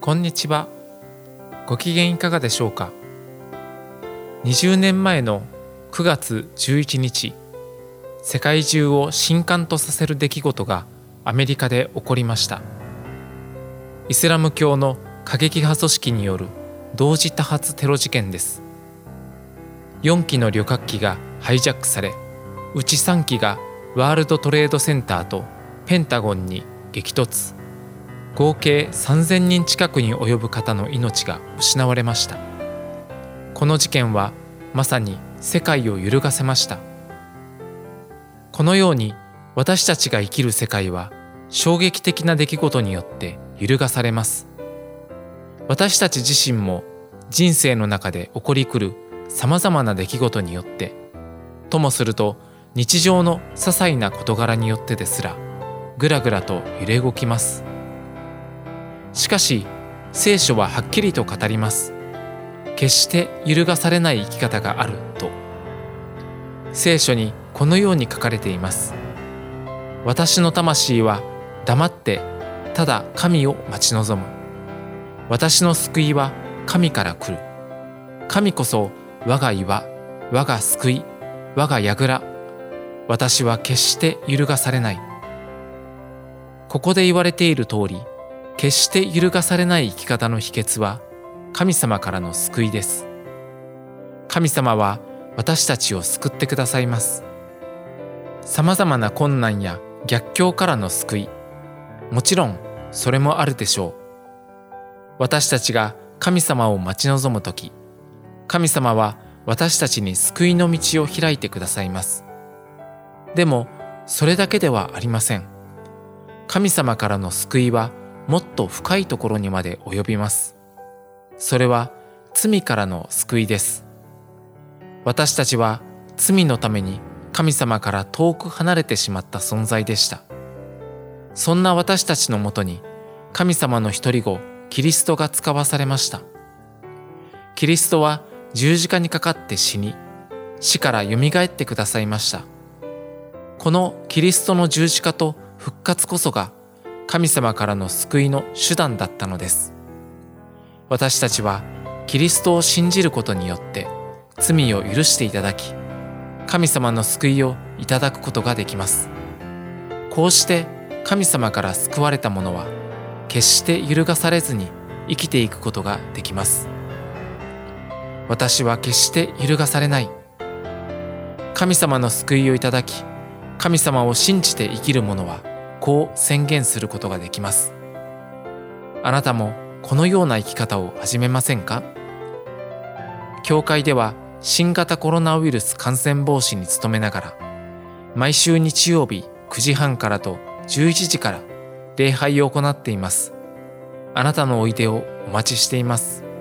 こんにちは。ご機嫌いかがでしょうか。20年前の9月11日、世界中を震撼とさせる出来事がアメリカで起こりました。イスラム教の過激派組織による同時多発テロ事件です。4機の旅客機がハイジャックされ、うち3機がワールドトレードセンターとペンタゴンに激突。合計3000人近くに及ぶ方の命が失われました。この事件はまさに世界を揺るがせました。このように私たちが生きる世界は衝撃的な出来事によって揺るがされます。私たち自身も人生の中で起こりくるさまざまな出来事によって、ともすると日常の些細な事柄によってですらぐらぐらと揺れ動きます。しかし聖書ははっきりと語ります。決して揺るがされない生き方があると。聖書にこのように書かれています。私の魂は黙ってただ神を待ち望む。私の救いは神から来る。神こそ我が岩、我が救い、我が櫓。私は決して揺るがされない。ここで言われている通り、決して揺るがされない生き方の秘訣は神様からの救いです。神様は私たちを救ってくださいます。さまざまな困難や逆境からの救い、もちろんそれもあるでしょう。私たちが神様を待ち望むとき、神様は私たちに救いの道を開いてくださいます。でもそれだけではありません。神様からの救いはもっと深いところにまで及びます。それは罪からの救いです。私たちは罪のために神様から遠く離れてしまった存在でした。そんな私たちのもとに神様の一人子キリストが使わされました。キリストは十字架にかかって死に、死からよみがえってくださいました。このキリストの十字架と復活こそが神様からの救いの手段だったのです。私たちはキリストを信じることによって罪を許していただき、神様の救いをいただくことができます。こうして神様から救われた者は決して揺るがされずに生きていくことができます。私は決して揺るがされない。神様の救いをいただき、神様を信じて生きる者はこう宣言することができます。あなたもこのような生き方を始めませんか？教会では新型コロナウイルス感染防止に努めながら、毎週日曜日9時半からと11時から礼拝を行っています。あなたのおいでをお待ちしています。